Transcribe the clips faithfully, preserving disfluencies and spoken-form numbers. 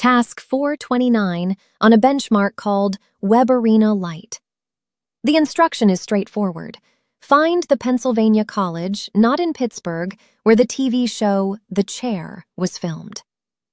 Task four twenty-nine on a benchmark called Web Arena Lite. The instruction is straightforward. Find the Pennsylvania college, not in Pittsburgh, where the T V show The Chair was filmed.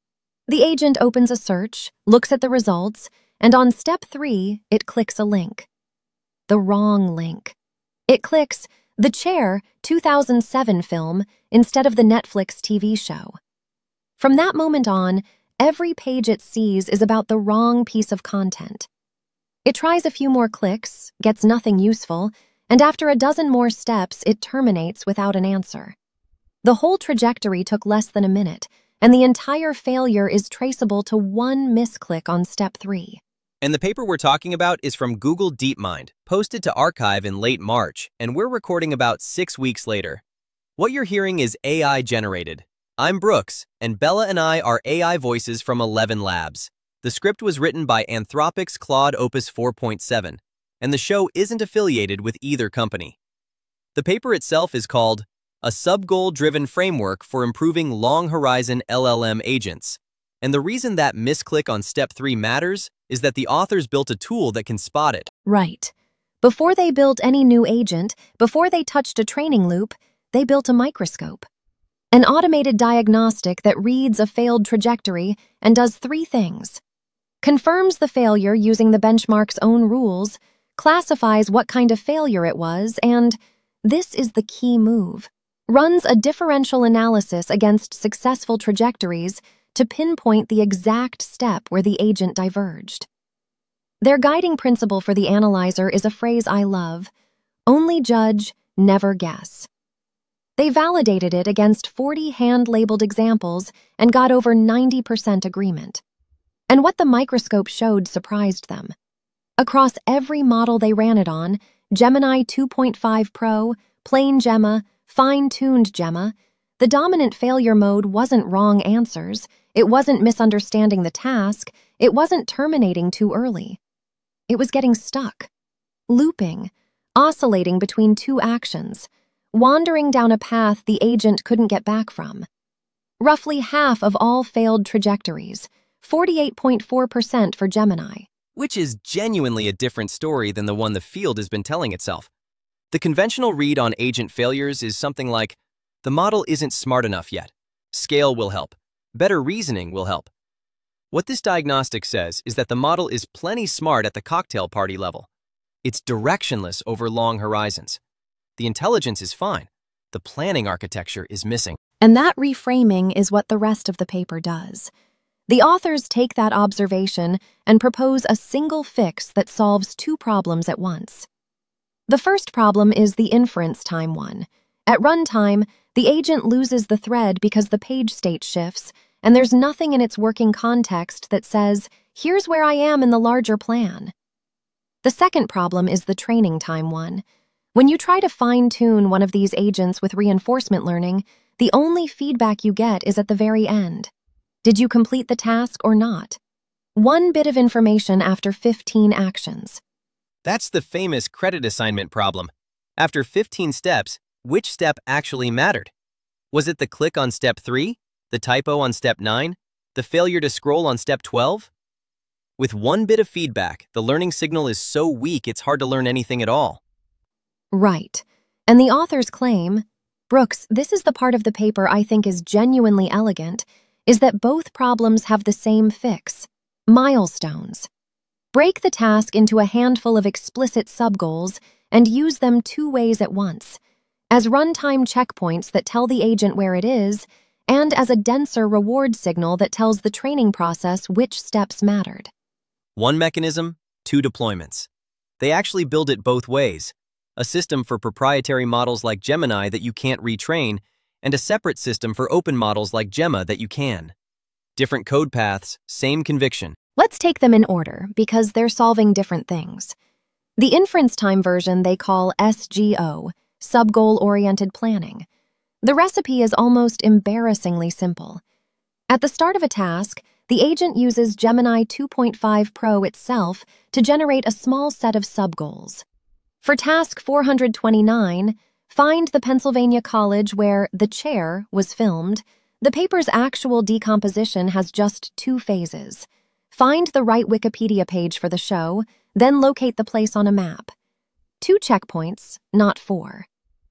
The agent opens a search, looks at the results, and on step three, it clicks a link. The wrong link. It clicks The Chair two thousand seven film instead of the Netflix T V show. From that moment on, every page it sees is about the wrong piece of content. It tries a few more clicks, gets nothing useful, and after a dozen more steps, it terminates without an answer. The whole trajectory took less than a minute, and the entire failure is traceable to one misclick on step three. And the paper we're talking about is from Google DeepMind, posted to arXiv in late March, and we're recording about six weeks later. What you're hearing is A I generated. I'm Brooks, and Bella and I are A I voices from Eleven Labs. The script was written by Anthropic's Claude Opus four point seven, and the show isn't affiliated with either company. The paper itself is called A Sub-Goal-Driven Framework for Improving Long-Horizon L L M Agents. And the reason that misclick on step three matters is that the authors built a tool that can spot it. Right. Before they built any new agent, before they touched a training loop, they built a microscope. An automated diagnostic that reads a failed trajectory and does three things. Confirms the failure using the benchmark's own rules, classifies what kind of failure it was, and, this is the key move, runs a differential analysis against successful trajectories to pinpoint the exact step where the agent diverged. Their guiding principle for the analyzer is a phrase I love: only judge, never guess. They validated it against forty hand-labeled examples and got over ninety percent agreement. And what the microscope showed surprised them. Across every model they ran it on, Gemini two point five Pro, Plain Gemma, Fine-Tuned Gemma, the dominant failure mode wasn't wrong answers, it wasn't misunderstanding the task, it wasn't terminating too early. It was getting stuck, looping, oscillating between two actions, wandering down a path the agent couldn't get back from. Roughly half of all failed trajectories, forty-eight point four percent for Gemini. Which is genuinely a different story than the one the field has been telling itself. The conventional read on agent failures is something like, the model isn't smart enough yet. Scale will help. Better reasoning will help. What this diagnostic says is that the model is plenty smart at the cocktail party level. It's directionless over long horizons. The intelligence is fine. The planning architecture is missing. And that reframing is what the rest of the paper does. The authors take that observation and propose a single fix that solves two problems at once. The first problem is the inference time one. At runtime, the agent loses the thread because the page state shifts, and there's nothing in its working context that says, here's where I am in the larger plan. The second problem is the training time one. When you try to fine-tune one of these agents with reinforcement learning, the only feedback you get is at the very end. Did you complete the task or not? One bit of information after fifteen actions. That's the famous credit assignment problem. After fifteen steps, which step actually mattered? Was it the click on step three, the typo on step nine, the failure to scroll on step twelve? With one bit of feedback, the learning signal is so weak it's hard to learn anything at all. Right. And the authors claim, Brooks, this is the part of the paper I think is genuinely elegant, is that both problems have the same fix: milestones. Break the task into a handful of explicit sub-goals and use them two ways at once, as runtime checkpoints that tell the agent where it is, and as a denser reward signal that tells the training process which steps mattered. One mechanism, two deployments. They actually build it both ways: a system for proprietary models like Gemini that you can't retrain, and a separate system for open models like Gemma that you can. Different code paths, same conviction. Let's take them in order, because they're solving different things. The inference time version they call S G O, Sub-Goal-Oriented Planning. The recipe is almost embarrassingly simple. At the start of a task, the agent uses Gemini two point five Pro itself to generate a small set of sub-goals. For task four hundred twenty-nine, find the Pennsylvania college where The Chair was filmed, The paper's actual decomposition has just two phases. Find the right Wikipedia page for the show, then locate the place on a map. Two checkpoints, not four.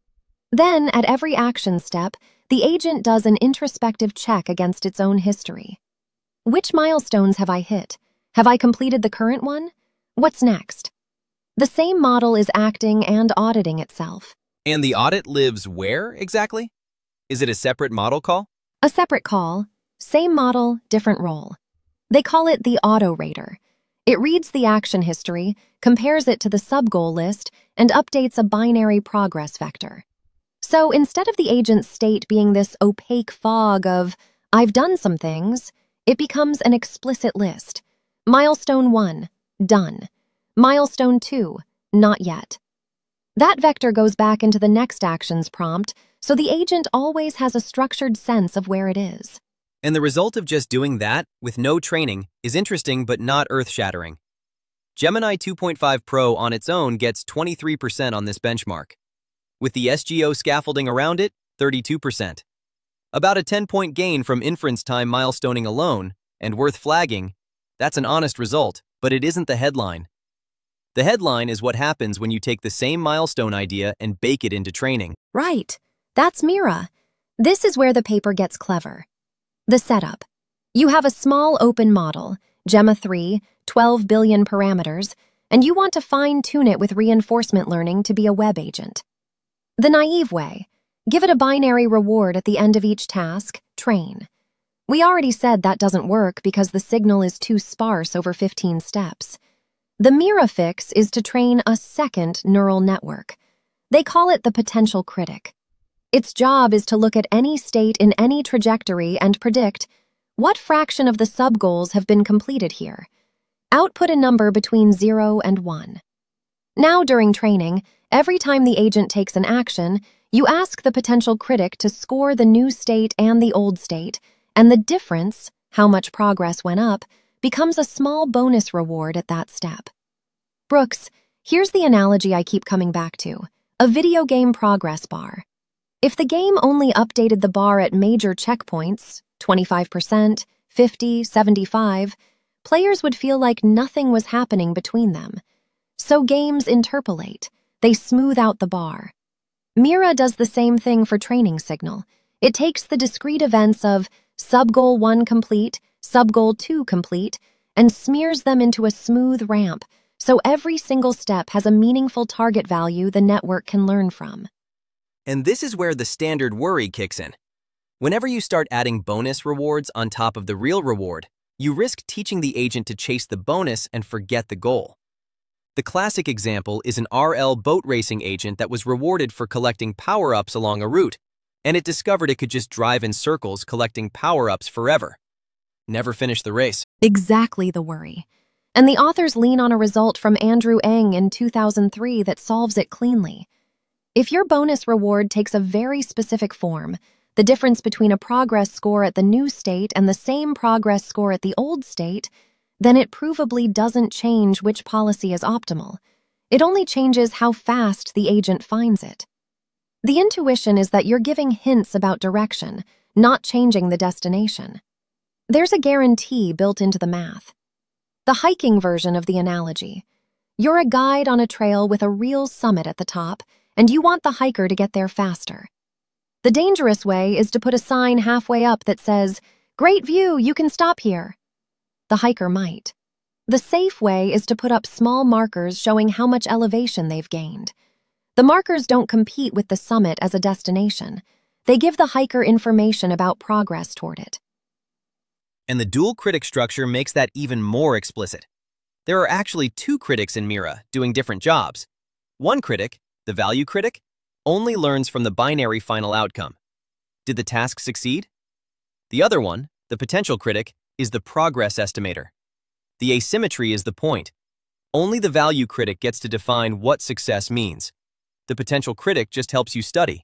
Then, at every action step, the agent does an introspective check against its own history. Which milestones have I hit? Have I completed the current one? What's next? The same model is acting and auditing itself. And the audit lives where, exactly? Is it a separate model call? A separate call, same model, different role. They call it the auto rater. It reads the action history, compares it to the sub-goal list, and updates a binary progress vector. So instead of the agent's state being this opaque fog of, I've done some things, it becomes an explicit list. Milestone one, done. Milestone two, not yet. That vector goes back into the next actions prompt, so the agent always has a structured sense of where it is. And the result of just doing that, with no training, is interesting but not earth-shattering. Gemini two point five Pro on its own gets twenty-three percent on this benchmark. With the S G O scaffolding around it, thirty-two percent. About a ten-point gain from inference time milestoning alone, and worth flagging. That's an honest result, but it isn't the headline. The headline is what happens when you take the same milestone idea and bake it into training. Right. That's Mira. This is where the paper gets clever. The setup. You have a small open model, Gemma three, twelve billion parameters, and you want to fine-tune it with reinforcement learning to be a web agent. The naive way. Give it a binary reward at the end of each task, train. We already said that doesn't work because the signal is too sparse over fifteen steps. The Mira fix is to train a second neural network. They call it the potential critic. Its job is to look at any state in any trajectory and predict what fraction of the sub-goals have been completed here. Output a number between zero and one. Now, during training, every time the agent takes an action, you ask the potential critic to score the new state and the old state, and the difference, how much progress went up, becomes a small bonus reward at that step. Brooks, here's the analogy I keep coming back to, a video game progress bar. If the game only updated the bar at major checkpoints, twenty-five percent, fifty, seventy-five, players would feel like nothing was happening between them. So games interpolate. They smooth out the bar. Mira does the same thing for training signal. It takes the discrete events of sub-goal one complete, sub-goal two complete, and smears them into a smooth ramp, so every single step has a meaningful target value the network can learn from. And this is where the standard worry kicks in. Whenever you start adding bonus rewards on top of the real reward, you risk teaching the agent to chase the bonus and forget the goal. The classic example is an R L boat racing agent that was rewarded for collecting power-ups along a route, and it discovered it could just drive in circles collecting power-ups forever. Never finish the race. Exactly the worry. And the authors lean on a result from Andrew Ng in two thousand three that solves it cleanly. If your bonus reward takes a very specific form, the difference between a progress score at the new state and the same progress score at the old state, then it provably doesn't change which policy is optimal. It only changes how fast the agent finds it. The intuition is that you're giving hints about direction, not changing the destination. There's a guarantee built into the math. The hiking version of the analogy. You're a guide on a trail with a real summit at the top, and you want the hiker to get there faster. The dangerous way is to put a sign halfway up that says, "Great view, you can stop here." The hiker might. The safe way is to put up small markers showing how much elevation they've gained. The markers don't compete with the summit as a destination. They give the hiker information about progress toward it. And the dual critic structure makes that even more explicit. There are actually two critics in Mira doing different jobs. One critic, the value critic, only learns from the binary final outcome. Did the task succeed? The other one, the potential critic, is the progress estimator. The asymmetry is the point. Only the value critic gets to define what success means. The potential critic just helps you study.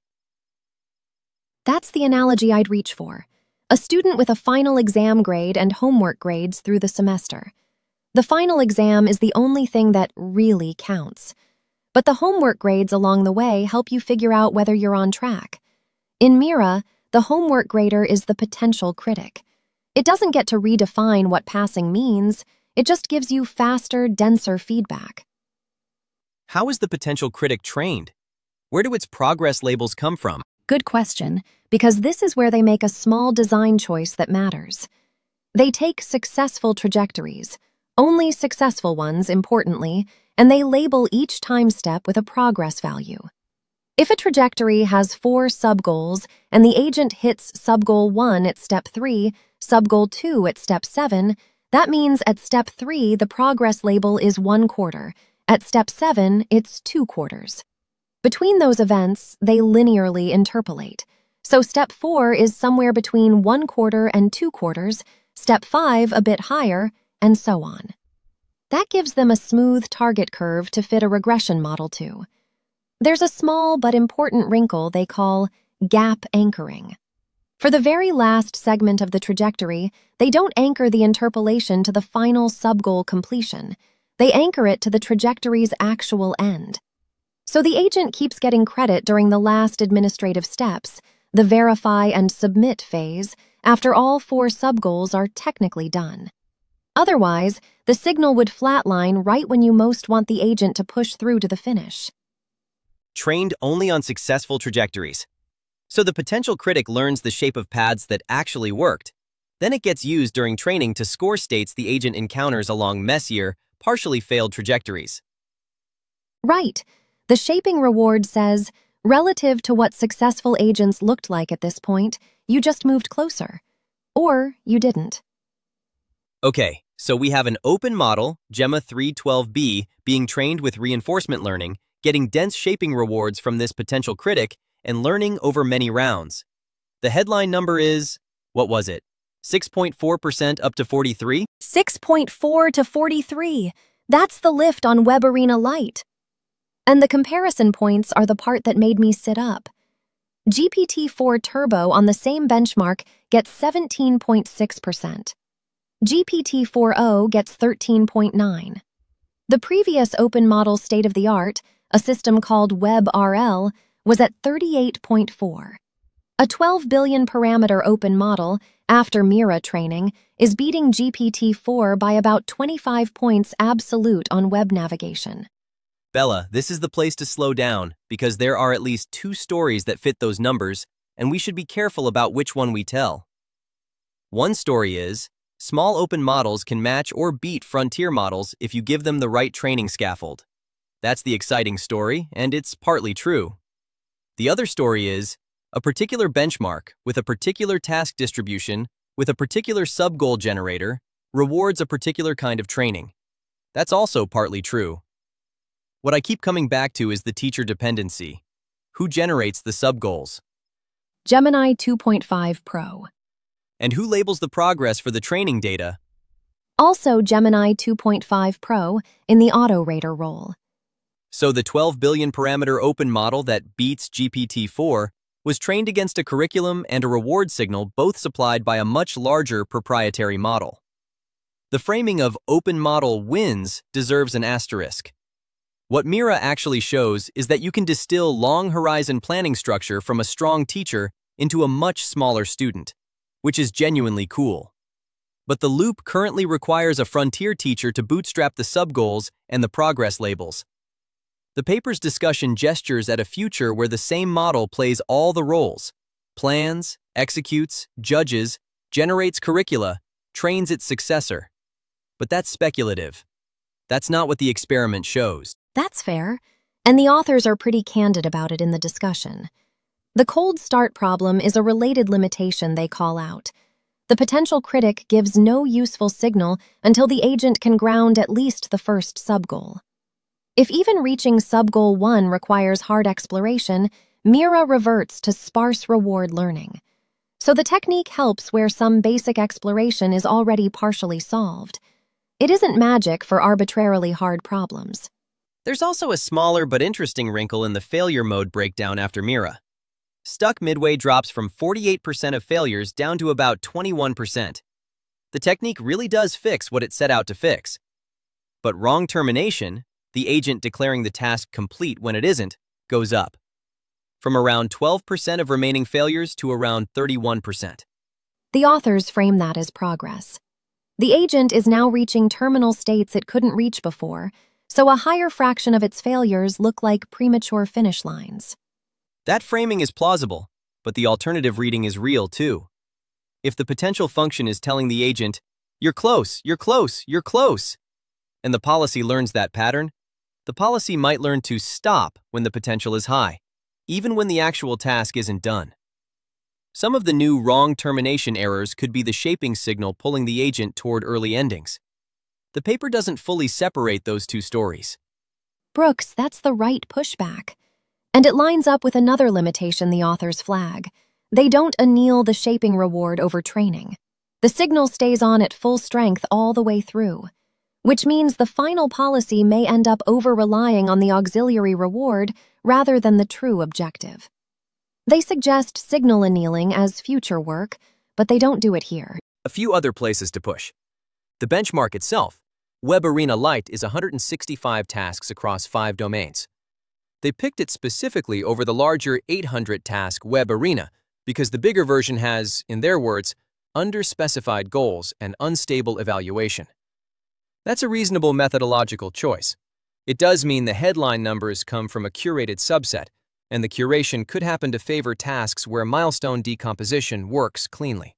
That's the analogy I'd reach for. A student with a final exam grade and homework grades through the semester. The final exam is the only thing that really counts. But the homework grades along the way help you figure out whether you're on track. In Mira, the homework grader is the potential critic. It doesn't get to redefine what passing means, it just gives you faster, denser feedback. How is the potential critic trained? Where do its progress labels come from? Good question, because this is where they make a small design choice that matters. They take successful trajectories, only successful ones, importantly, and they label each time step with a progress value. If a trajectory has four sub-goals and the agent hits sub-goal one at step three, sub-goal two at step seven, that means at step three the progress label is one quarter, at step seven it's two quarters. Between those events, they linearly interpolate. So step four is somewhere between one quarter and two quarters, step five a bit higher, and so on. That gives them a smooth target curve to fit a regression model to. There's a small but important wrinkle they call gap anchoring. For the very last segment of the trajectory, they don't anchor the interpolation to the final sub-goal completion. They anchor it to the trajectory's actual end. So the agent keeps getting credit during the last administrative steps, the verify and submit phase, after all four sub-goals are technically done. Otherwise, the signal would flatline right when you most want the agent to push through to the finish. Trained only on successful trajectories. So the potential critic learns the shape of paths that actually worked. Then it gets used during training to score states the agent encounters along messier, partially failed trajectories. Right. The shaping reward says, relative to what successful agents looked like at this point, you just moved closer. Or you didn't. Okay, so we have an open model, Gemma three twelve b, being trained with reinforcement learning, getting dense shaping rewards from this potential critic, and learning over many rounds. The headline number is, what was it? six point four percent up to forty-three? six point four to forty-three. That's the lift on Web Arena Lite. And the comparison points are the part that made me sit up. G P T four Turbo on the same benchmark gets seventeen point six percent. G P T four o gets thirteen point nine. The previous open model state-of-the-art, a system called WebRL, was at thirty-eight point four. A twelve billion parameter open model, after Mira training, is beating G P T four by about twenty-five points absolute on web navigation. Bella, this is the place to slow down, because there are at least two stories that fit those numbers, and we should be careful about which one we tell. One story is, small open models can match or beat frontier models if you give them the right training scaffold. That's the exciting story, and it's partly true. The other story is, a particular benchmark with a particular task distribution with a particular sub-goal generator rewards a particular kind of training. That's also partly true. What I keep coming back to is the teacher dependency. Who generates the sub-goals? Gemini two point five Pro. And who labels the progress for the training data? Also Gemini two point five Pro in the auto-rater role. So the twelve billion parameter open model that beats G P T four was trained against a curriculum and a reward signal both supplied by a much larger proprietary model. The framing of open model wins deserves an asterisk. What Mira actually shows is that you can distill long horizon planning structure from a strong teacher into a much smaller student, which is genuinely cool. But the loop currently requires a frontier teacher to bootstrap the sub-goals and the progress labels. The paper's discussion gestures at a future where the same model plays all the roles, plans, executes, judges, generates curricula, trains its successor. But that's speculative. That's not what the experiment shows. That's fair, and the authors are pretty candid about it in the discussion. The cold start problem is a related limitation they call out. The potential critic gives no useful signal until the agent can ground at least the first sub-goal. If even reaching sub-goal one requires hard exploration, Mira reverts to sparse reward learning. So the technique helps where some basic exploration is already partially solved. It isn't magic for arbitrarily hard problems. There's also a smaller but interesting wrinkle in the failure mode breakdown after Mira. Stuck midway drops from forty-eight percent of failures down to about twenty-one percent. The technique really does fix what it set out to fix. But wrong termination, the agent declaring the task complete when it isn't, goes up. from around twelve percent of remaining failures to around thirty-one percent. The authors frame that as progress. The agent is now reaching terminal states it couldn't reach before, so a higher fraction of its failures look like premature finish lines. That framing is plausible, but the alternative reading is real too. If the potential function is telling the agent, "You're close, you're close, you're close," and the policy learns that pattern, the policy might learn to stop when the potential is high, even when the actual task isn't done. Some of the new wrong termination errors could be the shaping signal pulling the agent toward early endings. The paper doesn't fully separate those two stories. Brooks, that's the right pushback. And it lines up with another limitation the authors flag. They don't anneal the shaping reward over training. The signal stays on at full strength all the way through, which means the final policy may end up over-relying on the auxiliary reward rather than the true objective. They suggest signal annealing as future work, but they don't do it here. A few other places to push. The benchmark itself, Web Arena Lite, is one hundred sixty-five tasks across five domains. They picked it specifically over the larger eight hundred task Web Arena because the bigger version has, in their words, underspecified goals and unstable evaluation. That's a reasonable methodological choice. It does mean the headline numbers come from a curated subset, and the curation could happen to favor tasks where milestone decomposition works cleanly.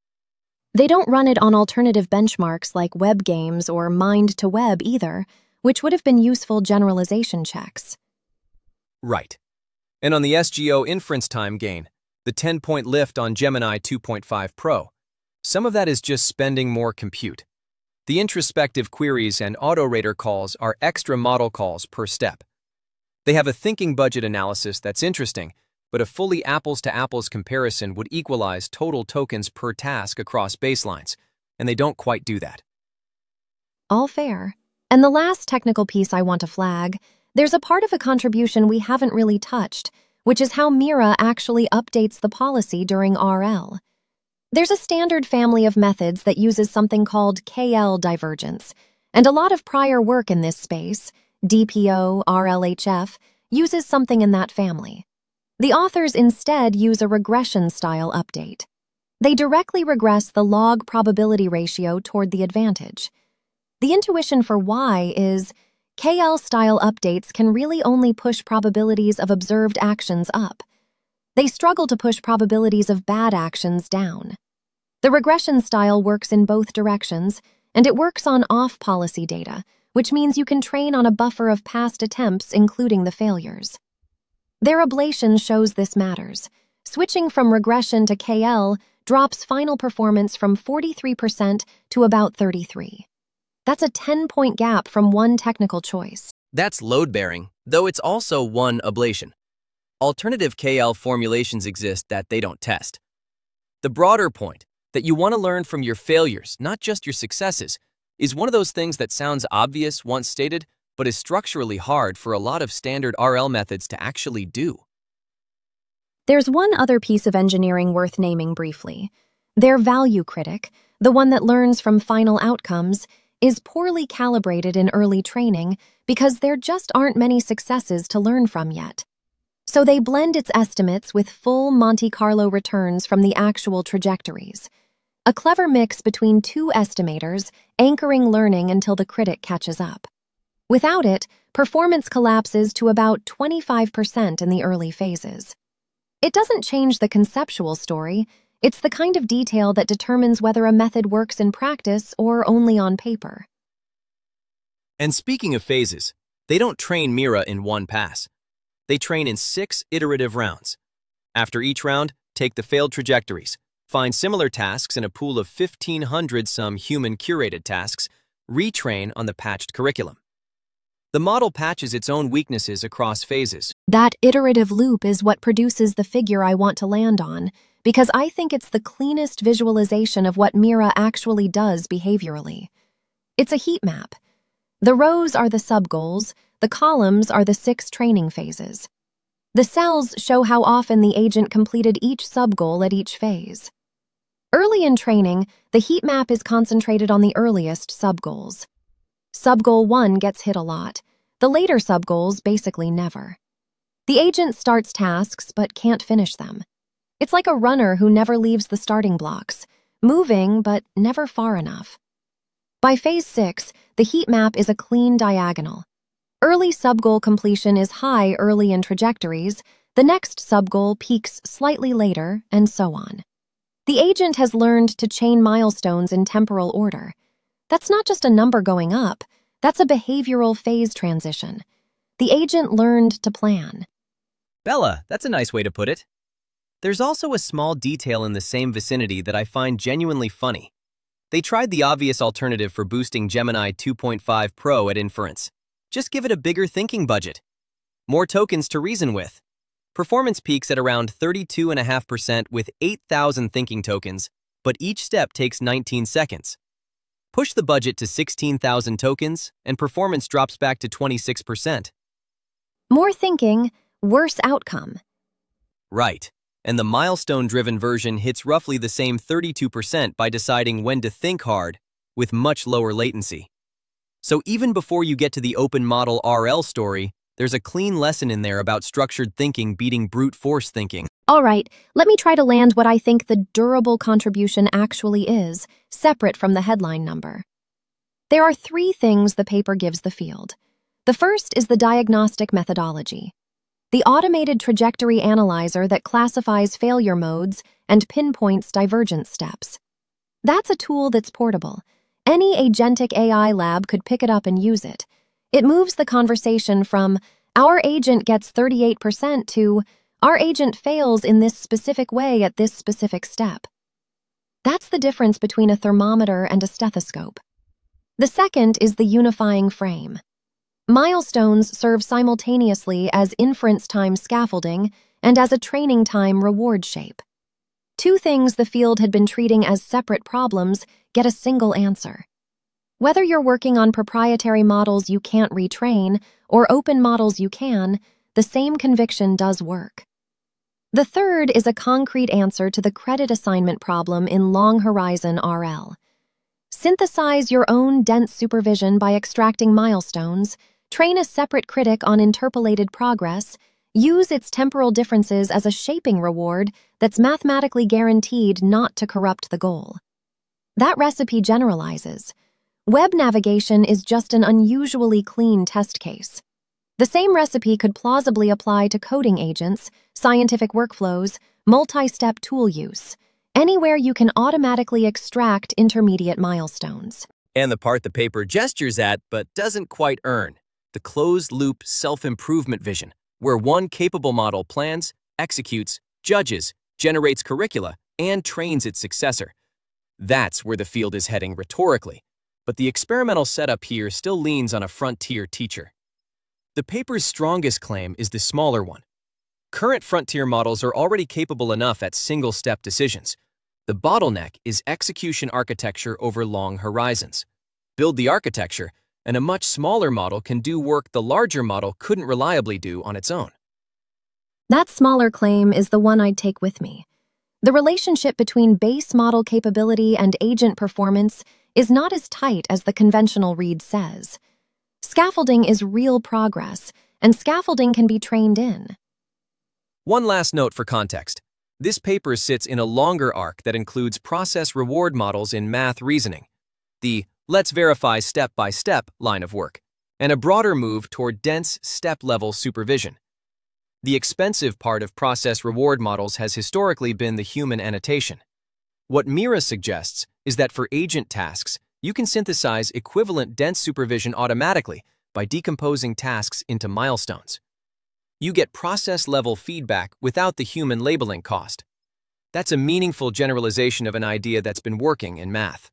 They don't run it on alternative benchmarks like web games or mind to web either, which would have been useful generalization checks. Right. And on the S G O inference time gain, the ten-point lift on Gemini two point five Pro, some of that is just spending more compute. The introspective queries and auto-rater calls are extra model calls per step. They have a thinking budget analysis that's interesting, but a fully apples-to-apples comparison would equalize total tokens per task across baselines, and they don't quite do that. All fair. And the last technical piece I want to flag, there's a part of a contribution we haven't really touched, which is how Mira actually updates the policy during R L. There's a standard family of methods that uses something called K L divergence, and a lot of prior work in this space, D P O, R L H F, uses something in that family. The authors instead use a regression-style update. They directly regress the log probability ratio toward the advantage. The intuition for why is K L-style updates can really only push probabilities of observed actions up. They struggle to push probabilities of bad actions down. The regression style works in both directions, and it works on off-policy data, which means you can train on a buffer of past attempts, including the failures. Their ablation shows this matters. Switching from regression to K L drops final performance from forty-three percent to about thirty-three percent. That's a ten-point gap from one technical choice. That's load-bearing, though it's also one ablation. Alternative K L formulations exist that they don't test. The broader point, that you want to learn from your failures, not just your successes, is one of those things that sounds obvious once stated, but is structurally hard for a lot of standard R L methods to actually do. There's one other piece of engineering worth naming briefly. Their value critic, the one that learns from final outcomes, is poorly calibrated in early training because there just aren't many successes to learn from yet. So they blend its estimates with full Monte Carlo returns from the actual trajectories. A clever mix between two estimators anchoring learning until the critic catches up. Without it, performance collapses to about twenty-five percent in the early phases. It doesn't change the conceptual story. It's the kind of detail that determines whether a method works in practice or only on paper. And speaking of phases, they don't train Mira in one pass. They train in six iterative rounds. After each round, take the failed trajectories, find similar tasks in a pool of fifteen hundred some human-curated tasks, retrain on the patched curriculum. The model patches its own weaknesses across phases. That iterative loop is what produces the figure I want to land on, because I think it's the cleanest visualization of what Mira actually does behaviorally. It's a heat map. The rows are the subgoals, the columns are the six training phases. The cells show how often the agent completed each subgoal at each phase. Early in training, the heat map is concentrated on the earliest subgoals. Subgoal one gets hit a lot. The later subgoals basically never. The agent starts tasks but can't finish them. It's like a runner who never leaves the starting blocks, moving but never far enough. By phase six, the heat map is a clean diagonal. Early sub-goal completion is high early in trajectories, the next sub-goal peaks slightly later, and so on. The agent has learned to chain milestones in temporal order. That's not just a number going up, that's a behavioral phase transition. The agent learned to plan. Bella, that's a nice way to put it. There's also a small detail in the same vicinity that I find genuinely funny. They tried the obvious alternative for boosting Gemini two point five Pro at inference. Just give it a bigger thinking budget. More tokens to reason with. Performance peaks at around thirty-two point five percent with eight thousand thinking tokens, but each step takes nineteen seconds. Push the budget to sixteen thousand tokens, and performance drops back to twenty-six percent. More thinking, worse outcome. Right. And the milestone-driven version hits roughly the same thirty-two percent by deciding when to think hard, with much lower latency. So even before you get to the open model R L story, there's a clean lesson in there about structured thinking beating brute force thinking. All right, let me try to land what I think the durable contribution actually is, separate from the headline number. There are three things the paper gives the field. The first is the diagnostic methodology. The automated trajectory analyzer that classifies failure modes and pinpoints divergence steps. That's a tool that's portable. Any agentic A I lab could pick it up and use it. It moves the conversation from, our agent gets thirty-eight percent to, our agent fails in this specific way at this specific step. That's the difference between a thermometer and a stethoscope. The second is the unifying frame. Milestones serve simultaneously as inference time scaffolding and as a training time reward shape. Two things the field had been treating as separate problems get a single answer. Whether you're working on proprietary models you can't retrain or open models you can, the same conviction does work. The third is a concrete answer to the credit assignment problem in long horizon R L. Synthesize your own dense supervision by extracting milestones, train a separate critic on interpolated progress, use its temporal differences as a shaping reward that's mathematically guaranteed not to corrupt the goal. That recipe generalizes. Web navigation is just an unusually clean test case. The same recipe could plausibly apply to coding agents, scientific workflows, multi-step tool use, anywhere you can automatically extract intermediate milestones. And the part the paper gestures at but doesn't quite earn, the closed-loop self-improvement vision, where one capable model plans, executes, judges, generates curricula, and trains its successor. That's where the field is heading rhetorically, but the experimental setup here still leans on a frontier teacher. The paper's strongest claim is the smaller one. Current frontier models are already capable enough at single-step decisions. The bottleneck is execution architecture over long horizons. Build the architecture, and a much smaller model can do work the larger model couldn't reliably do on its own. That smaller claim is the one I'd take with me. The relationship between base model capability and agent performance is not as tight as the conventional read says. Scaffolding is real progress, and scaffolding can be trained in. One last note for context. This paper sits in a longer arc that includes process reward models in math reasoning, the let's verify step-by-step line of work, and a broader move toward dense step-level supervision. The expensive part of process reward models has historically been the human annotation. What Mira suggests is that for agent tasks, you can synthesize equivalent dense supervision automatically by decomposing tasks into milestones. You get process-level feedback without the human labeling cost. That's a meaningful generalization of an idea that's been working in math.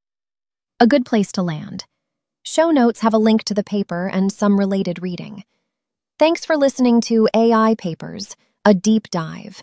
A good place to land. Show notes have a link to the paper and some related reading. Thanks for listening to A I Papers, a deep dive.